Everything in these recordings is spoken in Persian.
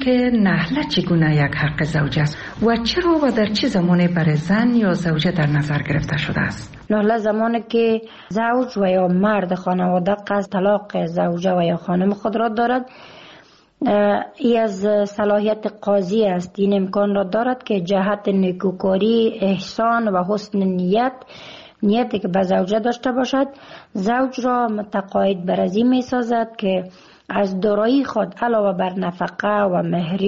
که نهله چگونه یک حق زوج است و چرا و در چه زمانی برای زن یا زوجه در نظر گرفته شده است؟ نهله زمانی که زوج و یا مرد خانواده قصد طلاق زوجه و یا خانم خود را دارد، ای از صلاحیت قاضی است. این امکان را دارد که جهت نیکوکاری، احسان و حسن نیتی که به زوجه داشته باشد، زوج را متقاعد بر از این می سازد که از دارایی خود علاوه بر نفقه و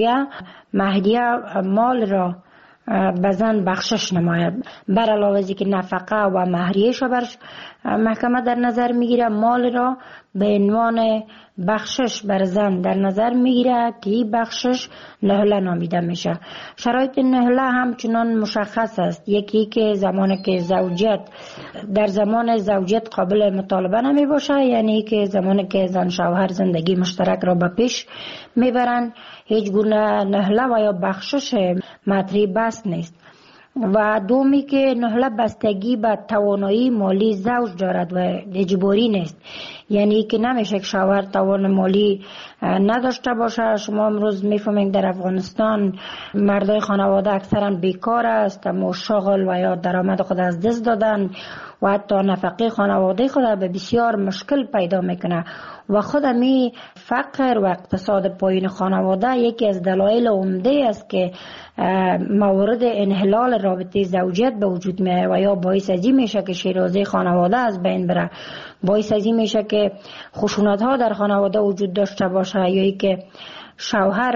مهریه مال را به زن بخشش نماید. بر علاوه از که نفقه و مهریه‌اش بر محکمه در نظر میگیره، مال را به عنوان بخشش بر زن در نظر میگیره که این بخشش نهله نامیده میشه. شرایط نهله همچنان مشخص است. یکی که زمانی که در زمان زوجیت قابل مطالبه نمی باشه، یعنی که زمانی که زن شوهر زندگی مشترک را به پیش میبرن، هیچ گونه نهله و یا بخشش مطرح بس نیست. و دومی که نهله بستگی به توانایی مالی زوج دارد و اجباری نیست، یعنی که نمیشه که شوهر توان مالی نداشته باشه. شما امروز میفهمید در افغانستان مردای خانواده اکثرا بیکار است، اما شغل و یا درآمد خود از دست دادن و حتی نفقه خانواده خود به بسیار مشکل پیدا میکنه و خود می فقر و اقتصاد پایین خانواده یکی از دلایل عمده است که موارد انحلال رابطه زوجیت به وجود میاد و یا باعث از این میشه که شیرازه خانواده از بین بره، باعث از این میشه که خشونت ها در خانواده وجود داشته باشه، یا ای که شوهر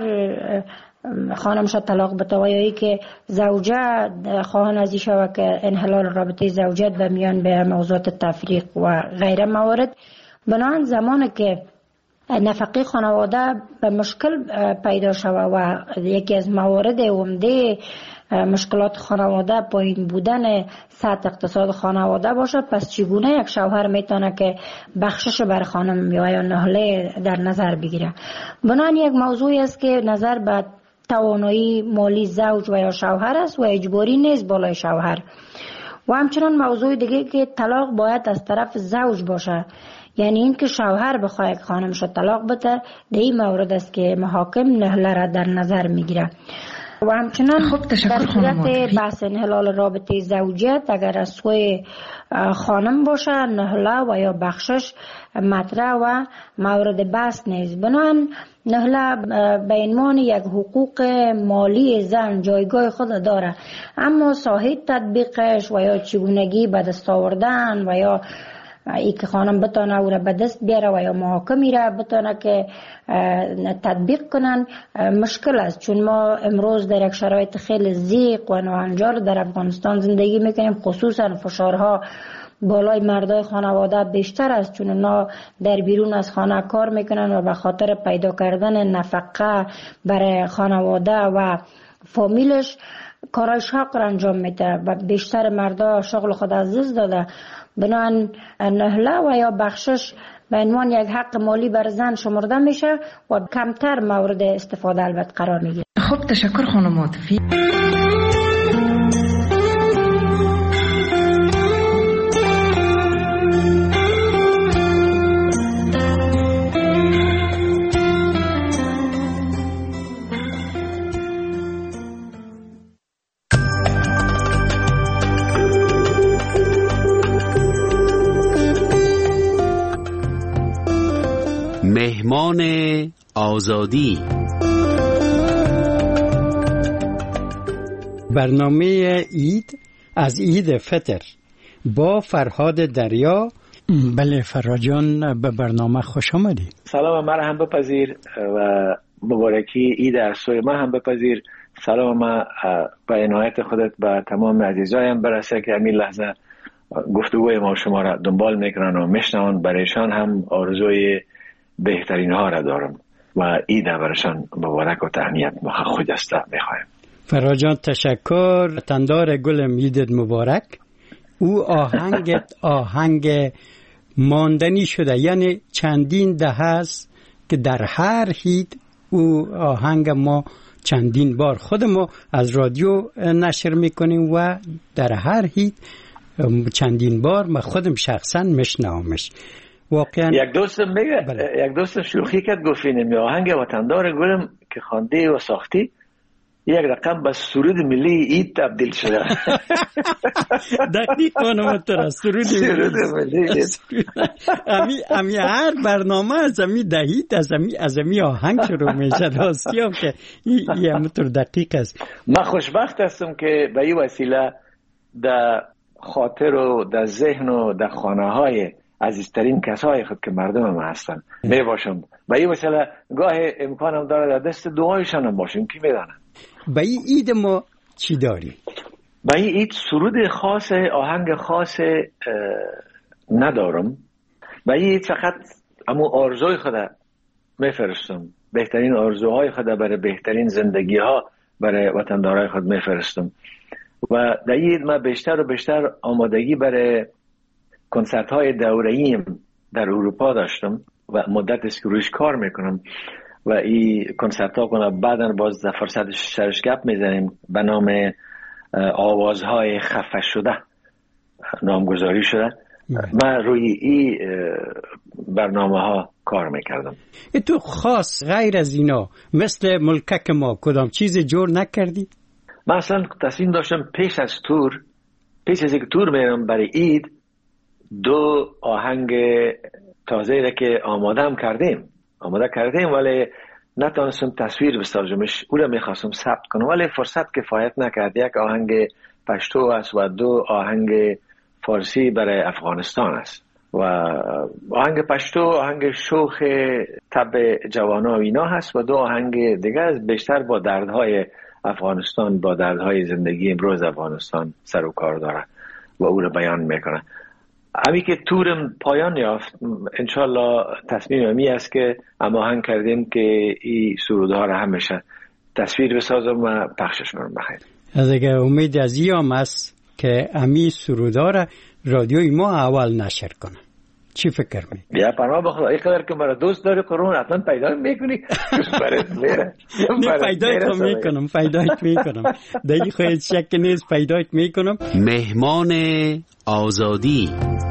خانمش طلاق بده و یا ای که زوجه خواهان از این شوه که انحلال رابطه زوجیت به میان به موضوعات تفریق و غیره موارد. بنابراین زمانی که نفقه خانواده به مشکل پیدا شود و یکی از موارد عمده مشکلات خانواده پایین بودن سطح اقتصاد خانواده باشه، پس چگونه یک شوهر میتونه که بخشش بر خانم یا نهله در نظر بگیره؟ بنابراین یک موضوعی است که نظر به توانایی مالی زوج و یا شوهر است و اجباری نیست بالای شوهر. و همچنان موضوع دیگه که طلاق باید از طرف زوج باشه، یعنی این که شوهر بخواه که خانمش طلاق بده، در این مورد است که محاکم نهله را در نظر میگیره. و همچنان در صورت بحث انحلال رابطه زوجیت اگر از سوی خانم باشه، نهله و یا بخشش مطرح و مورد بحث نیست. بنابراین نهله به عنوان یک حقوق مالی زن جایگاه خود داره، اما ساحه تطبیقش و یا چگونگی به دست آوردن و یا ای که خانم بتونه او را به دست بیاره و یا محاکمی را بتونه که تطبیق کنن مشکل است، چون ما امروز در یک شرایط خیلی ضیق و ناهنجار در افغانستان زندگی میکنیم. خصوصا فشارها بالای مردای خانواده بیشتر است، چون اونا در بیرون از خانه کار میکنن و به خاطر پیدا کردن نفقه برای خانواده و فامیلش کارهای شاق را انجام میده و بیشتر مردا شغل خود از دست داده. بنابراین نهله و یا بخشش به عنوان یک حق مالی بر زن شمرده میشه و کمتر مورد استفاده البته قرار میگیره. خب تشکر خانم عاطفی. مهمان آزادی، برنامه عید از عید فطر با فرهاد دریا. بله فرهاد جان، به برنامه خوش آمدی. سلام من هم بپذیر و مبارکی عید از سوی من هم بپذیر. سلام من به عنایت خودت به تمام عزیزایم برسه که همین لحظه گفتگوی ما شما را دنبال میکنن و میشنون. برایشان هم آرزوی بهترین ها را دارم و عید برایشان مبارک و تهنیت خجسته میخوایم. فرهاد جان تشکر. تندار گلم عیدت مبارک. او آهنگ ماندنی شده، یعنی چندین دهه است که در هر عید او آهنگ ما چندین بار خود ما از رادیو نشر میکنیم و در هر عید چندین بار من خودم شخصا میشنومش. واقعا یک دوستم میگه یک دوست شوخی کرد گفت این آهنگ وطندار گلم که خوانده و ساختی یک رقم به سرود ملی اید تبدیل شده. دقیقاً همونطور سرود ملی. امی هر برنامه از امی دهید از امی آهنگ شروع میشه. راستی هم که این همونطور دقیق است. من خوشبخت هستم که به این وسیله در خاطر و در ذهن و در خانه های عزیزترین کسای خود که مردم ما هستن می باشم. به این وسیله گاه امکانم داره در دست دعایشان هم باشیم، کی میدانه. به این عید ما چی داری؟ به این عید سرود خاص، آهنگ خاص ندارم. به این عید فقط امو آرزوی خود میفرستم، بهترین آرزوهای خود برای بهترین زندگی ها برای وطندارای خود میفرستم. و در این عید من بیشتر و بیشتر آمادگی برای کنسرت های دوره‌ایم در اروپا داشتم و مدت است که رویش کار میکنم و این کنسرت ها کنم. بعداً باز در فرصت سرش گپ میزنیم. به نام آوازهای خفه شده نامگذاری شده. من روی این برنامه ها کار میکردم. تو خاص غیر از اینا مثل ملکک ما کدام چیز جور نکردی؟ من اصلا تصمیم داشتم پیش از یک تور میرم برای عید 2 آهنگ تازه را که آماده کردیم ولی نتونستم تصویر بسازمش. او را میخواستم ثبت کنم ولی فرصت کفایت نکرد. یک آهنگ پشتو است و 2 آهنگ فارسی برای افغانستان است. و آهنگ پشتو آهنگ شوخ طب جوانا و اینا هست و 2 آهنگ دیگه بیشتر با دردهای افغانستان، با دردهای زندگی امروز افغانستان سر و کار داره و او را بیان میکنه. امی که تورم پایان یافت انشالله تصمیم امی است که آهنگ کردیم که این سرودها را همیشه تصویر بسازم و پخشش کنم. بخیر. از اگر امید از ایام است که امی سرودها را رادیوی ما اول نشر کنم. چی فکر می؟ بیا پرما بخدا این قدر که مرا دوست داری قرون حتما پیدا میکنی. پیدایت میکنم دیگه خواهد شک نیست پیدایت میکنم. مهمان آزادی.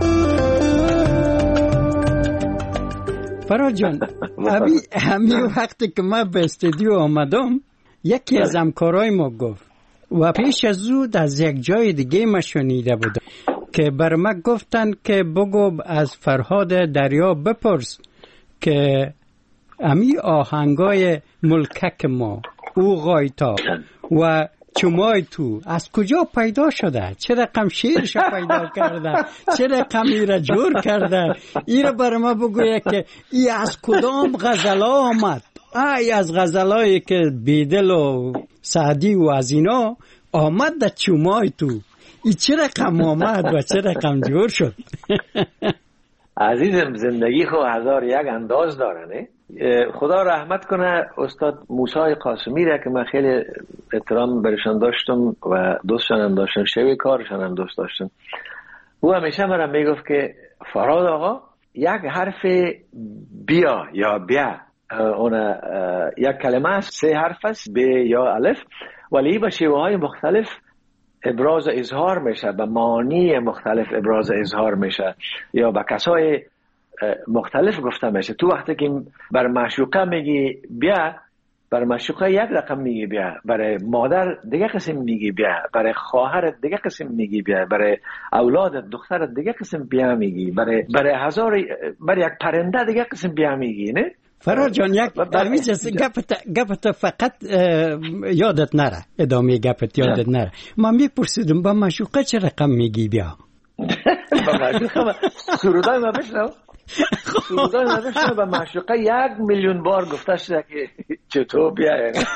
فراد جان همین وقتی که من به استودیو آمدم یکی از همکارای ما گفت و پیش از او از یک جای دیگه ما شنیده بودم که بر من گفتن که بگو از فرهاد دریا بپرس که امی آهنگای ملکک ما او غایتا و چمای تو از کجا پیدا شده، چه رقم شیرش پیدا کرده، چه رقم ایره جور کرده. ایره بر ما بگویه که ای از کدام غزل آمد. ای از غزلایی که بیدل و سعدی و از اینا آمد در چمای تو. ای چه رقم آمد و چه رقم جور شد. عزیزم زندگی خو 1001 انداز داره نه. خدا رحمت کنه استاد موسی قاسمی را که من خیلی احترام برشان داشتم و دوستشان هم داشتم، شوی کارشان هم دوست داشتم. او همیشه مرا میگفت که فراد آقا یک حرف بیا یا بیا اون یک کلمه است 3 حرف است ب یا الف ولی به شیوه های مختلف ابراز اظهار میشه، به معانی مختلف ابراز اظهار میشه یا به کسای مختلف گفته میشه. تو وقتی که بر معشوقه میگی بیا، بر معشوقه یک رقم میگی بیا، برای مادر دیگه قسم میگی بیا، برای خواهرت دیگه قسم میگی بیا، برای اولادت دخترت دیگه قسم بیا میگی، برای یک پرنده دیگه قسم بیا میگی. نه فراد جان یک درویز گپت فقط یادت نره، ادامه گپت یادت نره. من میپرسیدم با معشوقه چه رقم میگی بیا؟ با معشوقه سرودای ما بشنو، سرودای ما بشنو. با معشوقه 1,000,000 بار گفته شده که چطور بیا.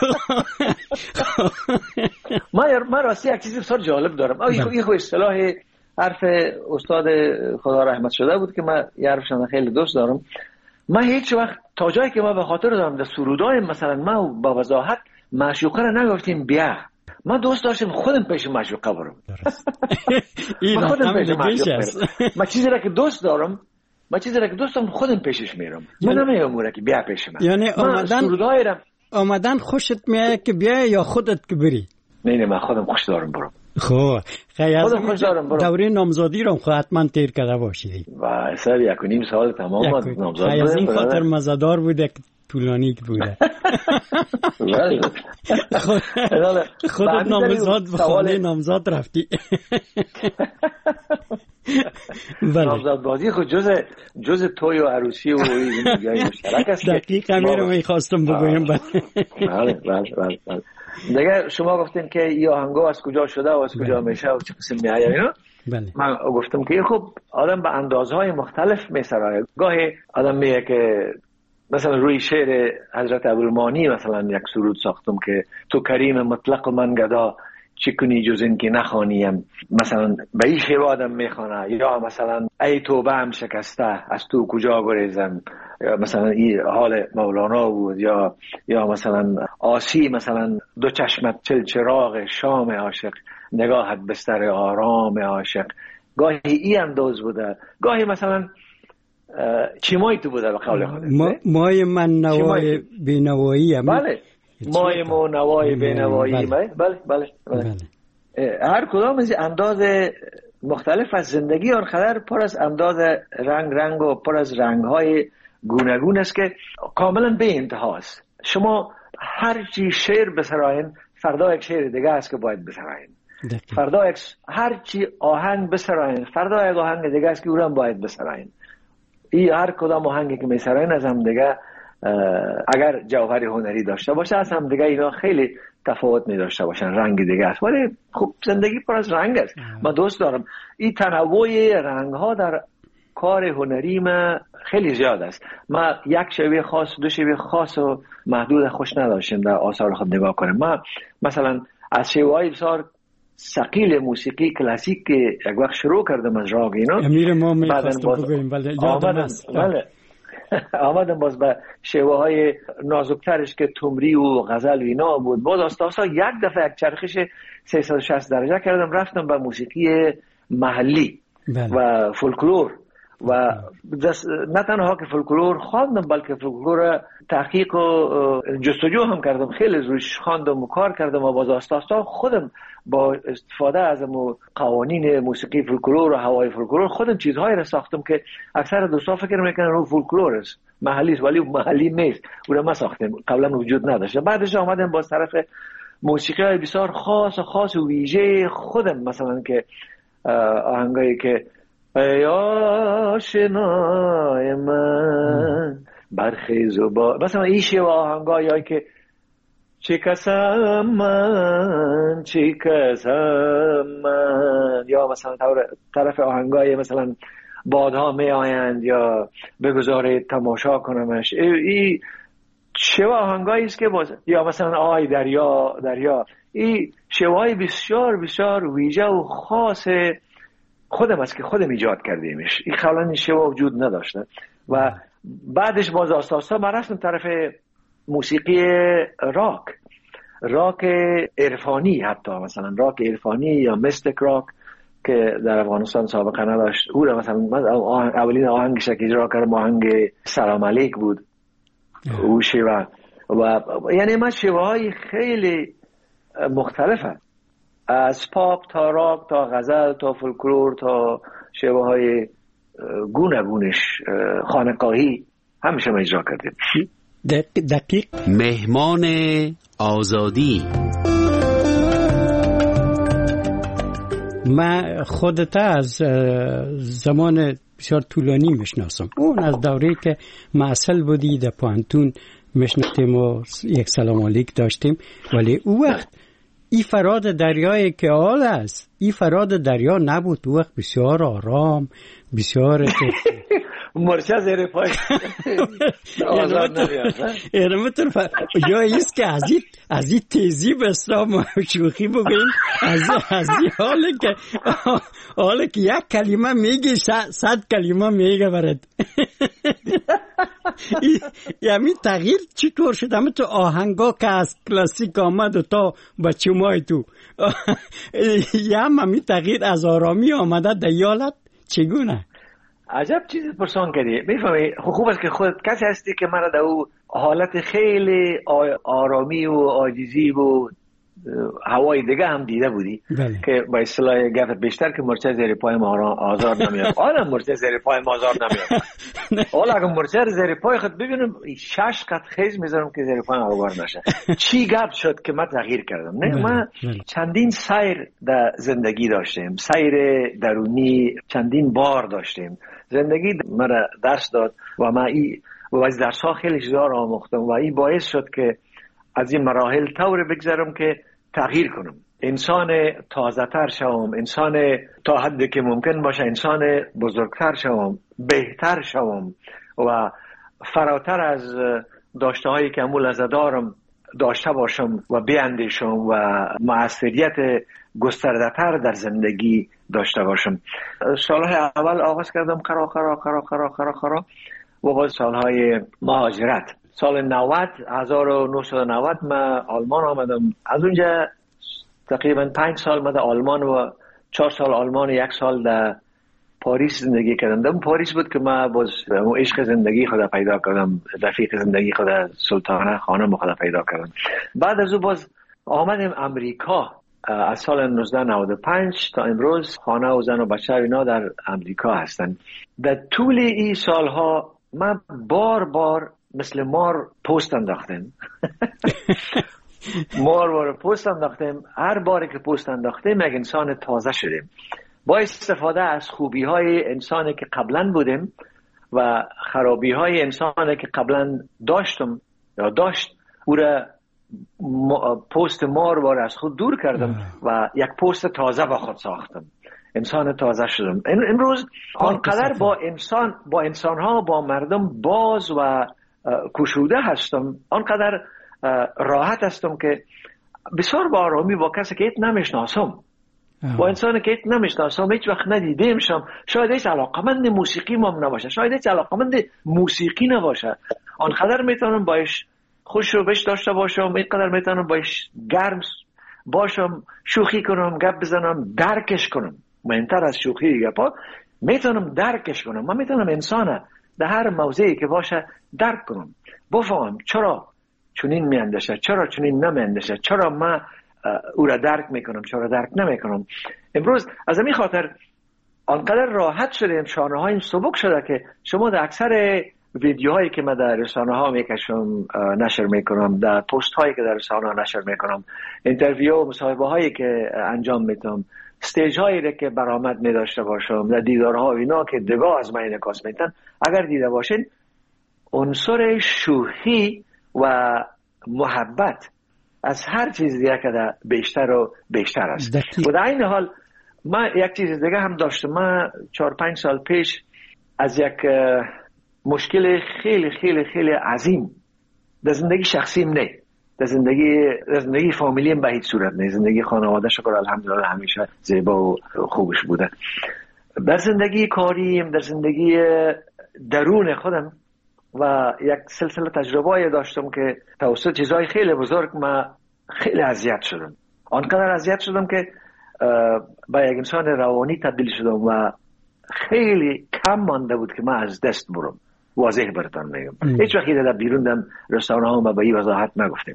من راستی یک چیزی بسیار جالب دارم. این خو اصطلاح حرف استاد خدا رحمت شده بود که من یه حرفشان خیلی دوست دارم. من هیچ وقت تا جایی که ما به خاطر دارم در سرودای مثلا ما با وضاحت معشوقه را نگفتیم بیا. من دوست داشتم خودم پیش معشوقه برم. من خودم پیش معشوقه برم. من چیزی را که دوست دارم خودم پیشش میرم. من نمیگم که بیا پیش من. یعنی آمدن خوشت میاد که بیا یا خودت که بری؟ نه من خودم خوش دارم برم. خب دوره نامزادی رو حتما تیر کرده باشی و سر 1.5 سال تمام نامزاد بودم. این خاطر مزدار بوده که طولانی بوده. خودت نامزاد به خانه نامزاد رفتی. نامزاد بازی خود جز توی و عروسی و زندگی مشترک است. دقیقا میرم میخواستم بگویم. بله. دیگه شما گفتین که این آهنگا از کجا شده و از کجا میشه و چه قسم میآید اینا. بله. من گفتم که خب آدم به اندازهای مختلف میسرایه. گاهی آدم میگه که مثلا روی شعر حضرت ابوالمانی مثلا یک سرود ساختم که تو کریم مطلق و من گدا چی کنی جز این که نخوانیم، مثلا به این شیوه آدم میخوانه. یا مثلا ای توبه هم شکسته از تو کجا گریزم، مثلا این حال مولانا بود. یا مثلا آسی مثلا دو چشمت چراغ شام عاشق، نگاهت بستر آرام عاشق. گاهی این انداز بوده، گاهی مثلا چیمای تو بوده به قول خودت. مای من نوای بینوایی. بله مای مو نوای بینوایی. بله. هر کدام از انداز مختلف از زندگی اور خدر پر از انداز رنگ و پر از رنگ‌های گوناگون است که کاملا به انتهاست. شما هر چی شعر بسراین فردا یک شعر دیگه است که باید بسراین. فردا هر چی آهنگ بسراین فردا یک آهنگ دیگه است که اونم باید بسراین. این هر کدام آهنگی که میسراین از هم دیگه اگر جوهر هنری داشته باشه از هم دیگه اینا خیلی تفاوت می داشته باشن، رنگ دیگه است. ولی خب زندگی پر از رنگ است. من دوست دارم این تنوع رنگ ها در کار هنری ما خیلی زیاد است. ما یک شیوه خاص دو شیوه خاص و محدود خوش نداشتیم در آثار خود نگاه کنیم. ما مثلا از شیوه های بسیار ثقیل موسیقی کلاسیک که یک وقت شروع کردم از راگ اینا، امیر ما می‌خواستم بگویم ولی یادم است. آمدم باز به شیوه های نازکترش که تمری و غزل و اینا بود. باز آستاسا یک دفعه یک چرخش 360 درجه کردم، رفتم به موسیقی محلی و فولکلور و نه تنها که فولکلور خواندم بلکه فولکلور تحقیق و جستجو هم کردم، خیلی روش خواندم و کار کردم و باز آستاسا خودم با استفاده از قوانین موسیقی فولکلور و هوای فولکلور خودم چیزهایی را ساختم که اکثر دوستا فکر میکنن رو فولکلور است، محلی است، ولی محلی نیست. اون ما ساختیم، قبلا وجود نداشت. بعدش آمدم با طرف موسیقی های بسیار خاص و ویژه خودم، مثلا که آهنگایی که ای آشنای من برخیز و با مثلا این شیوه آهنگایی که چه کسم من یا مثلا طرف آهنگای مثلا بادها می آیند یا بگذارید تماشا کنمش. این شیوه آهنگایی است که یا مثلا آی دریا این شیوه‌های بسیار بسیار ویژه و خاص خودم است که خودم ایجاد کردیمش. این قبلا این شیوه وجود نداشته و بعدش باز آستاستا من رفتم طرف موسیقی راک عرفانی، حتی مثلا راک عرفانی یا مستیک راک که در افغانستان سابقه نداشت. او را مثلا اولین آهنگش که اجرا کردم آهنگ سلام علیک بود. او شیوه و یعنی من شیوه های خیلی مختلفه، از پاپ تا راک تا غزل تا فولکلور تا شیوه های گوناگونش خانقاهی همیشه ما اجرا کردیم. دقیق. مهمان آزادی. من خودت از زمان بسیار طولانی میشناسم. اون از دوره که معسل بودی در پانتون میشناختیم و یک سلام علیک داشتیم، ولی او وقت این فراد دریایی که حال است، این فراد دریا نبود. او وقت بسیار آرام، بسیار مرچه زیر پای آزاد نمیاد. یا ایست که از این تیزی بستا ما شوخی بگیم، از این حاله که یک کلمه میگی 100 کلمه میگه برد. یعنی تغییر چطور شد؟ همه تو آهنگا که از کلاسیک آمد و تا بچه مای تو همین تغییر از آرامی آمده دیالت چگونه؟ عجب چیزی پرسان کردی. میفهمی خوب است که خودت کسی هستی که مرا در او حالت خیلی آرامی و عاجزی و هوای دیگه هم دیده بودی که با اصطلاح گفت بیشتر که مرچه زیر پای ما آزار نمیاد. حالا مرچه زیر پای ما آزار نمیاد. حالا اگه مرچه زیر پای خود ببینم 6 قط خیز میذارم که زیر پای آوار نشه. چی گپ شد که من تغییر کردم؟ نه من چندین سیر در زندگی داشتیم، سیر درونی چندین بار داشتیم. زندگی مرا درس داد و من و از درس ها خیلی چیزا را آموختم و این باعث شد که از این مراحل طور بگذرم که تغییر کنم، انسان تازه تر شوم، انسان تا حدی که ممکن باشه انسان بزرگتر شوم، بهتر شوم و فراتر از داشته هایی که امول از دارم داشته باشم و بیاندیشم و مؤثریت گسترده تر در زندگی داشته باشم. سالهای اول آغاز کردم خرا و بعد سالهای مهاجرت. سال 1990 من آلمان آمدم. از اونجا تقریبا 5 سال من در آلمان و 4 سال آلمان و 1 سال در پاریس زندگی کردم. پاریس بود که من باز عشق زندگی خود پیدا کردم، رفیق زندگی خود سلطانه خانم خود پیدا کردم. بعد از او باز آمدم امریکا. از سال 1995 تا امروز خانه و زن و بچه اینا در امریکا هستن. در طول این سالها من بار مثل مار پست انداختم. مار پست انداختم. هر باری که پست انداختم یک انسان تازه شدیم با استفاده از خوبی های انسانی که قبلا بودیم و خرابی های انسانی که قبلا داشتم یا داشت. او را پست مار از خود دور کردم و یک پست تازه با خود ساختم. انسان تازه شدم. امروز آنقدر با انسان ها با مردم باز و کشوده هستم، آنقدر راحت هستم که بسیار با آرامی با کسی که ایت نمیشناسم، با انسانی که ایت نمیشناسم، هیچ وقت ندیدیمشم، شاید هیچ علاقمند موسیقی مام نباشه، شاید هیچ علاقمند موسیقی نباشه، آنقدر میتونم باش خوش رو بش داشته باشم، اینقدر میتونم باش گرم باشم، شوخی کنم، گپ بزنم، درکش کنم. مهمتر از شوخی گپا میتونم درکش کنم. من میتونم انسانه در هر موضعی که باشه درک کنم، بفهم چرا چنین میاندیشه، چرا چنین نمیاندیشه، چرا من او را درک میکنم، چرا درک نمیکنم. امروز از همین خاطر آنقدر راحت شدیم، شانه هایم سبک شده که شما در اکثر ویدیوهایی که من در رسانه ها میکشم نشر میکنم، در پست هایی که در رسانه ها نشر میکنم، اینترویو و مصاحبه هایی که انجام میدم، استیج هایی که برآمد میداشته باشم، در دیدارها اینا که دگاه از من انعکاس میتن، اگر دیده باشین عنصر شوخی و محبت از هر چیز دیگه که در بیشتر و بیشتر است. و در این حال من یک چیز دیگه هم داشتم. من 4-5 سال پیش از یک مشکل خیلی خیلی خیلی عظیم در زندگی شخصیم نه، در زندگی فامیلیم به هیچ صورت نه، زندگی خانواده شکر الحمدلله همیشه زیبا و خوبش بوده. در زندگی کاریم، در زندگی درون خودم و یک سلسله تجربه‌ای داشتم که توسط چیزهای خیلی بزرگ من خیلی اذیت شدم. آنقدر اذیت شدم که به یک انسان روانی تبدیل شدم و خیلی کم مانده بود که من از دست برم. واضح براتون میگم، هیچ وقتی در بیرون دم رستوران ها به این وضاحت نگفتم.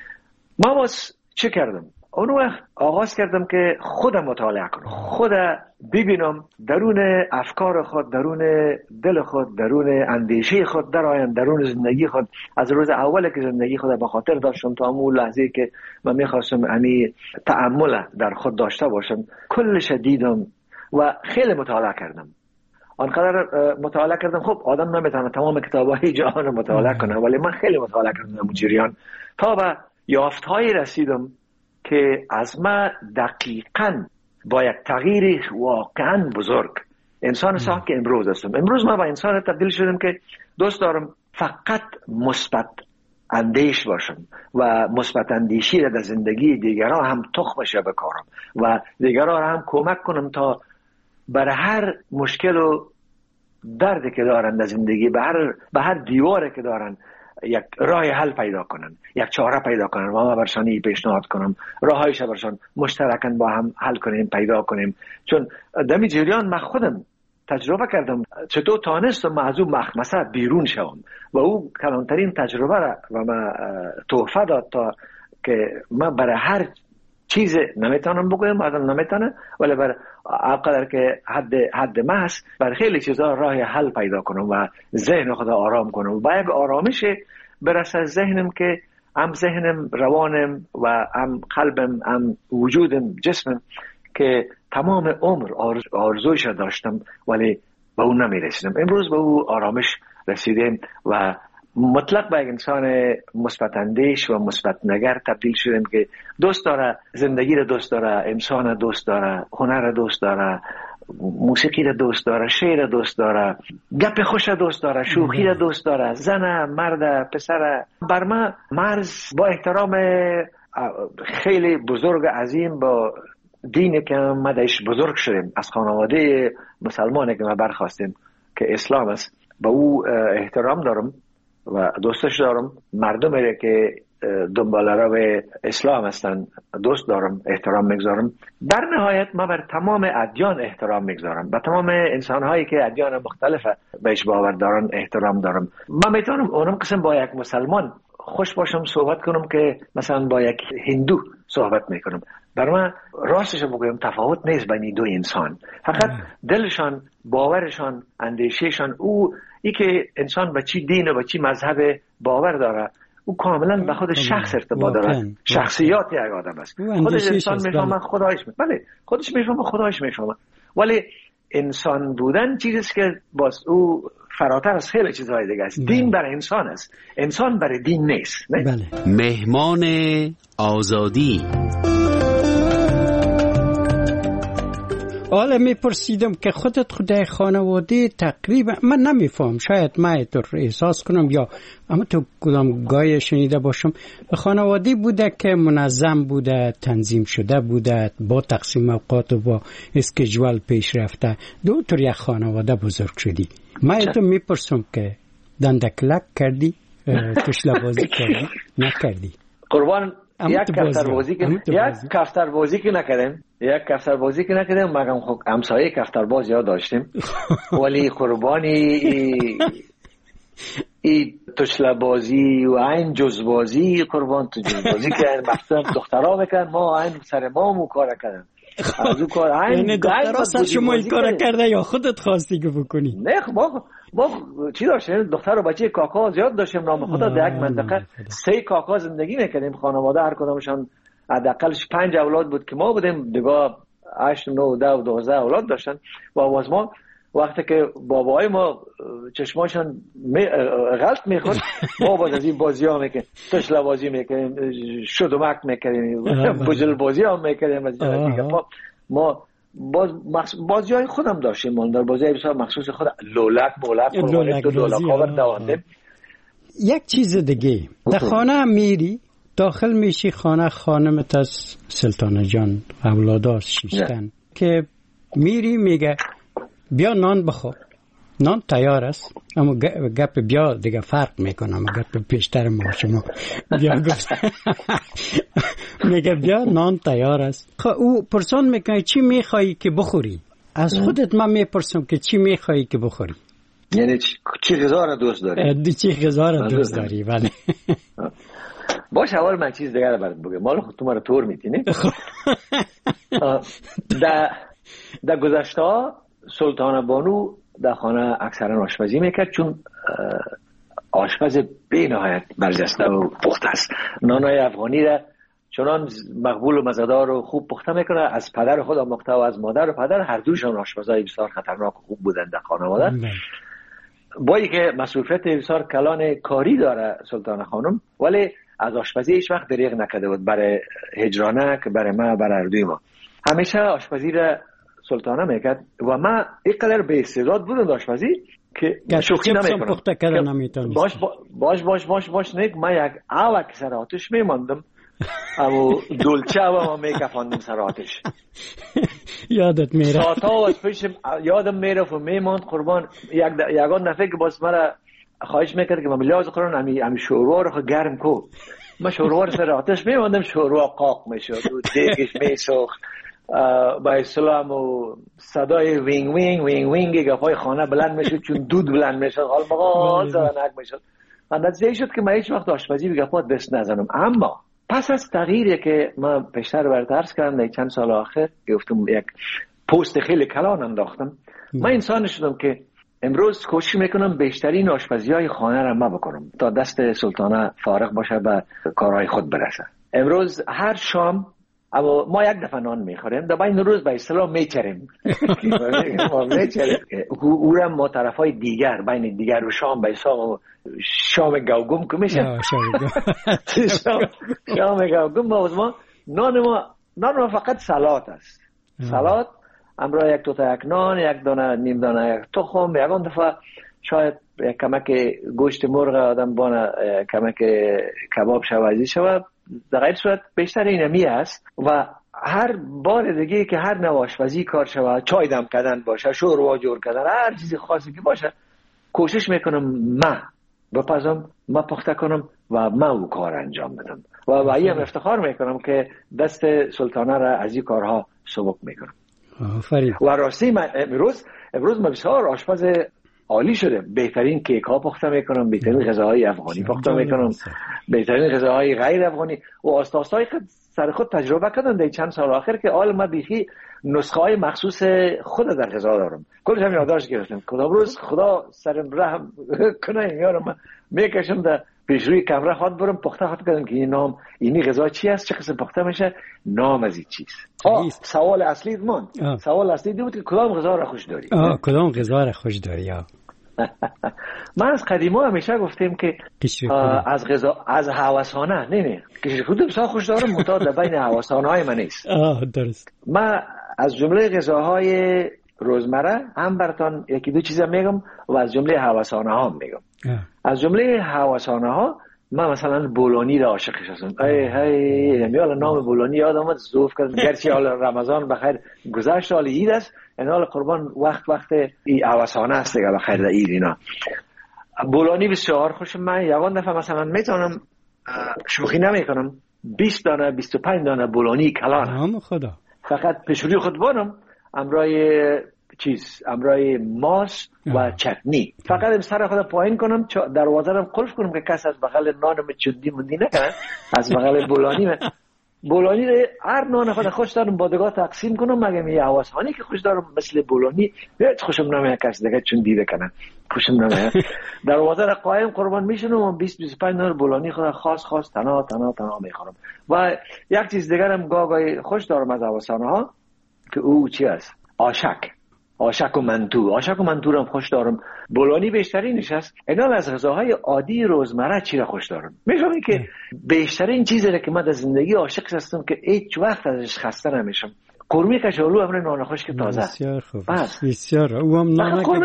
من باز چه کردم؟ اون وقت آغاز کردم که خودم مطالعه کنم، خودم ببینم درون افکار خود، درون دل خود، درون اندیشه خود درآیم، درون زندگی خود. از روز اول که زندگی خود به خاطر داشتم تا اون لحظه که من میخواستم امی تأمل در خود داشته باشم، کلش دیدم و خیلی مطالعه کردم. آنقدر مطالعه کردم. خب آدم نمیتونه تمام کتاب‌های جهان مطالعه کنه، ولی من خیلی مطالعه کردم در جریان تا به یافتهایی رسیدم که از من دقیقاً با یک تغییر واقعاً بزرگ انسان ساخت که امروز هستم. امروز من با انسان تبدیل شدم که دوست دارم فقط مثبت اندیش باشم و مثبت اندیشی را در زندگی دیگران هم تخمش بکارم و دیگران هم کمک کنم تا برای هر مشکل و دردی که دارن در زندگی، به هر دیواری که دارن یک راه حل پیدا کنن، یک چاره پیدا کنن و ما برشان پیشنهاد کنم راهایش برشان مشترکاً با هم حل کنیم، پیدا کنیم. چون دمی جریان من خودم تجربه کردم چطور تانستم از اون مخمسه بیرون شوم و او کلانترین تجربه را و من تحفه داد تا که من برای هر چیز نمیتونم بگویم، آدم نمیتونه، ولی بر اقدر که حد محض بر خیلی چیزا راه حل پیدا کنم و ذهن خدا آرام کنم و با یک آرامش برسه ذهنم که هم ذهنم، روانم و هم قلبم، هم وجودم، جسمم که تمام عمر آرزویش داشتم ولی به اون نمیرسیدم، امروز به اون آرامش رسیدیم و مطلق به انسان مثبت اندیش و مثبت نگر تبدیل شدیم که دوست داره زندگی را، دوست داره انسان را، دوست داره هنر را، دوست داره موسیقی را، دوست داره شعر را، دوست داره گپ خوش را، دوست داره شوخی را، دوست داره زن، مرد، پسر. بر من مرز با احترام خیلی بزرگ عظیم با دینی که ما درش بزرگ شدیم، از خانواده مسلمانی که ما برخواستیم که اسلام است، به او احترام دارم و دوستش دارم. مردمی که دنبال رو اسلام هستن دوست دارم، احترام میگذارم. در نهایت ما بر تمام ادیان احترام میگذارم، به تمام انسانهایی که ادیان مختلف بهش باور دارن احترام دارم. من میتونم اونم قسم با یک مسلمان خوش باشم صحبت کنم که مثلا با یک هندو صحبت میکنم. برای من راستش بگویم تفاوت نیست بین دو انسان، فقط دلشان، باورشان، اندیشهشان، ای که انسان به چی دین و به چی مذهب باور داره او کاملا به خود شخص ارتباط داره. شخصیات یک آدم است. خودش انسان میفهمه، خدایش بله خودش میفهمه، خدایش میفهمه. ولی انسان بودن چیزی است که باز او فراتر از خیلی چیزهای دیگه است. دین برای انسان است، انسان برای دین نیست. بله. مهمان آزادی. حالا میپرسیدم که خودت خودای خانواده تقریبا من نمیفهم، شاید من تو احساس کنم یا اما تو کدام گای شنیده باشم، خانواده بوده که منظم بوده، تنظیم شده بوده، با تقسیم اوقات و با اسکیجول پیش رفته. دو طور یک خانواده بزرگ شدی. من تو میپرسم که دندکلک کردی، تشلبازی کردی، نکردی؟ قربان یک کفتر بازی که نکردیم، مگم خب همسایه کفتر باز یاد داشتیم ولی قربانی ای تشله بازی و این جز بازی، قربان تو جز بازی که مثلا دخترها میکن، ما این سر ما مو کار کردن از اون کار این دخترها سر شما این کار کرده یا خودت خواستی که بکنی؟ نه ما چی داشتیم؟ دختر و بچه کاکا زیاد داشتیم. نام خدا در یک منطقه 3 کاکا زندگی میکردیم. خانواده هر کدامشان حداقلش 5 اولاد بود که ما بودیم، دیگه 8 9 10 و 12 اولاد داشتن. و آواز ما وقتی که بابای ما چشماشان غلط میخورد ما باز از این بازی ها میکنیم، تشله بازی میکنیم، شدومک میکنیم، بجل بازی ها میکنیم. از ما بازی های خودم داشتیم، من در بازی های بسیار مخصوص خود لولک دو دولک ها دوانده. یک چیز دیگه در خانه میری داخل میشی، خانمت از سلطانه جان اولاداست شیشتن که میری میگه بیا نان بخور، نان تیار است، اما گپ بیا دیگه فرق میکنه، اما گپ پیشتر ما شما بیا گفت میگه بیا نان تیار است. او پرسان میکنه چی میخوایی که بخوری؟ از خودت من میپرسم که چی میخوایی که بخوری؟ یعنی چی غذا را دوست داری؟ چی غذا را دوست داری؟ بله. باش اول من چیز دیگه را برات بگم، مال خود تو مرا طور میتینی. در گذشته سلطانه بانو در خانه اکثرا آشپزی میکرد، چون آشپز بی نهایت برجسته و پخته است. نانای افغانی را چنان مقبول و مزه‌دار و خوب پخته میکنه. از پدر خود آموخته و از مادر و پدر هر دوشان آشپزای بسیار خطرناک و خوب بودند در خانواده. با اینکه مسئولیت بسیار کلان کاری داره سلطانه خانم، ولی از آشپزی هیچ وقت دریغ نکرده بود. برای هجرانه که برای ما، برای اردوی ما همیشه آشپزی را سلطانه میکرد و من اینقدر به استعداد بودم آشپزی که شوخی نمیکنم. باش نیک من یک آوک سر آتش میماندم، اما دولچه و ما میکفاندم سر آتش. یادت میره؟ ساعتا از پیش یادم میره و میماند. قربان یکان دفعه که باز مرا خواهش میکرد که من بلیاز قرآن همی شوروا رو گرم کو، من شوروا رو سر آتش میماندم، شوروا قاق میشد و دیگش میسوخت با اسلام و صدای وینگ وینگ وینگ وینگ گپای خانه بلند میشد، چون دود بلند میشد، حال مقال زرنک میشد. و نتیجه شد که من هیچ وقت آشپزی به گپات دست نزنم. اما پس از تغییری که ما پیشتر برات عرض کردم در چند سال آخر گفتم یک پست خیلی کلان انداختم. من انسان شدم که امروز کوشش میکنم بیشترین آشپزی‌های خانه را ما بکنم تا دست سلطانه فارغ باشه به کارهای خود برسه. امروز هر شام اما ما یک دفعه نان میخوریم، در بین روز به اصطلاح میچریم. او را ما طرفای دیگر بین دیگر و شام به حساب شام گوگم که میشه. شام گوگم باز ما نان ما فقط سالاد است. سالاد امروز یک توتا یک نان، یک دانه نیم دانه یک تخم، یکان دفعه شاید کمک گوشت مرغ آدم بانه کمک کباب شوازی شود. در غیر صورت بیشتر اینمی است و هر بار دیگه که هر نوع آشپزی کار شود، چای دم کردن باشه، شوروا جور کردن، هر چیزی خاصی که باشه کوشش میکنم ما بپزم، ما پخته کنم و ما او کار انجام بدم و این افتخار میکنم که دست سلطانه را از این کارها سبک میکنم. و راستی من امروز من بسیار آشپز عالی شده. بهترین کیک ها پخته میکنم، بهترین غذاهای افغانی پخته میکنم، بهترین غذاهای غیر افغانی و آستاستای سر خود تجربه کردم در چند سال آخر که آل ما بیخی نسخه های مخصوص خود در غذا دارم. کلش هم یادداشت گرفتم. کدام روز خدا سرم رحم کنه یارم میکشم در پیش روی کمره خود برم پخته خود کردم که این نام اینی غذا چی است، چه قسم پخته میشه، نام از این چیز. سوال اصلی سوال اصلی بود که کدام غذا را خوش داری؟ کدام غذا را خوش داری؟ من از قدیما همیشه گفتیم که از غذا از هوسانه نه کشری خود بسیار خوش دارم، متعدد بین هوسانه های من نیست. درست. من از جمله غذاهای روزمره هم براتون یکی دو چیزا میگم و از جمله هوسانه ها میگم. از جمله هوسانه ها من مثلا بولونی را عاشقش هستم. میال نام بولونی یاد آمد زوف کردم، گرچه حال رمضان بخیر گذشت، حال عید است، این حال قربان وقت ای هوسانه است دیگه بخیر در عید اینا. بولونی بسیار خوشم. من یوان دفعه مثلا میتونم شوخی نمیکنم 20 دانه 25 دانه بولونی کلان خدا فقط پشوری خود بانم امرای ماست و چتنی، فقط سر خود پایین کنم، دروازه رو قلف کنم که کس از بغل نانم چندی مندی نکنه. از بغل بولونی رو هر نان خود خوش دارم بادگاه تقسیم کنم، مگه می هواسانی که خوش دارم مثل بولونی هیچ خوشم نمیاد کس دیگه چندی بکنه، خوشم نمیاد. دروازه رو قایم قربان میشونم و 20-25 نان بولونی خود خاص تنها میخورم. و یک چیز دیگر هم گاگای خوش دارم از هواسانه ها که او چی است؟ آشک و منتو رو خوش دارم. بولونی بیشترینش است. اینا از غذاهای عادی روزمره چی را خوش دارم؟ میگم که بیشترین چیزی که من در زندگی عاشق هستم که هیچ وقت ازش خسته نمیشم، قرمه کچالو امر نان خشک تازه. بسیار خوب. بسیار. او هم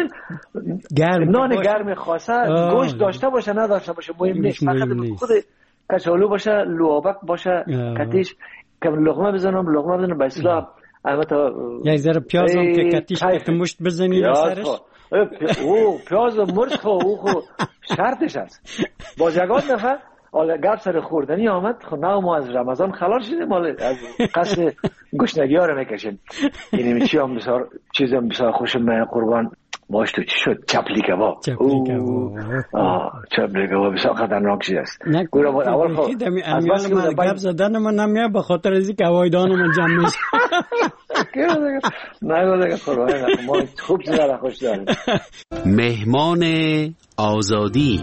نان گرم خاصه گوشت داشته باشه نداشته باشه مهم نیست، فقط خود کچالو باشه، لوابک باشه، کتیش که لقمه بزنم به اصطلاح البته یک ذره پیاز هم که کتیش که مشت بزنی سرش. او پیاز مرچ او شرطش است. باز یگان دفعه گپ سر خوردنی آمد، نه ما از رمضان خلاص شدیم، از قصد گشنگی ها رو میکشیم. یعنی چی هم بسیار چیزم بسیار خوشم من قربان باش. تو چی شد؟ چپلی کباب. چپلی کباب بسیار خطرناک چیز است. اول خود امیال من گپ زدن من نمیاد به خاطر از اینکه هوایدان من جمع میشه. نه دیگه قربان ما خوب چیزا را خوش داریم. مهمان آزادی.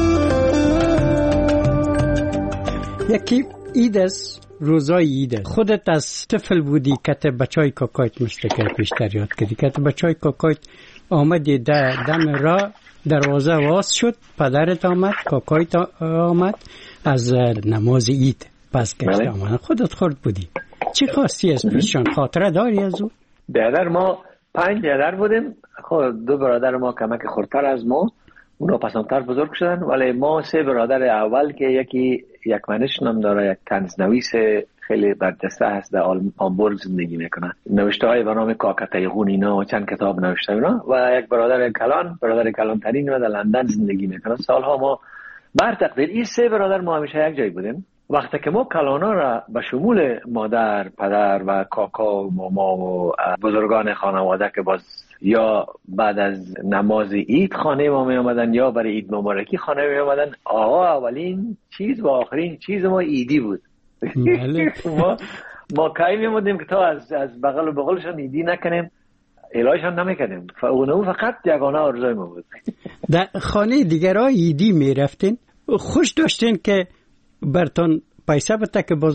یکی عید است، روزای عید. خودت از طفل بودی که بچای کاکایت مشتکل پیشتر یاد کردی که بچای کاکایت آمدی دم را دروازه واز شد، پدرت آمد، کاکایت آمد از نماز عید پس گشت آمد، خودت خورد بودی، چی خواستی از پیششان؟ خاطره داری از او؟ برادر ما 5 برادر بودیم. خب 2 برادر ما کمک خردتر از ما، اونا پسندتر بزرگ شدن، ولی ما 3 برادر اول که یکی یک منش نام داره، یک طنزنویس خیلی برجسته هست در آمبورگ زندگی میکنه، نوشته های به نام کاکتایغون اینا و چند کتاب نوشته اینا، و یک برادر کلانترین و در لندن زندگی میکنه. سالها ما بر تقدیر این 3 برادر ما همیشه یک جای بودیم. وقتی که ما کلانا را به شمول مادر، پدر و کاکا و ماما و بزرگان خانواده که باز یا بعد از نماز عید خانه ما می آمدن یا برای عید مبارکی خانه می آمدن، اولین چیز و آخرین چیز ما عیدی بود. ما کاری میمودیم که تا از بغل و بغلشان ایدی نکنیم، الهیشان نمیکنیم. اونو فقط یگانه آرزوی ما بود. در خانه دیگر ها ایدی میرفتین، خوش داشتین که برتون پیسه بده که باز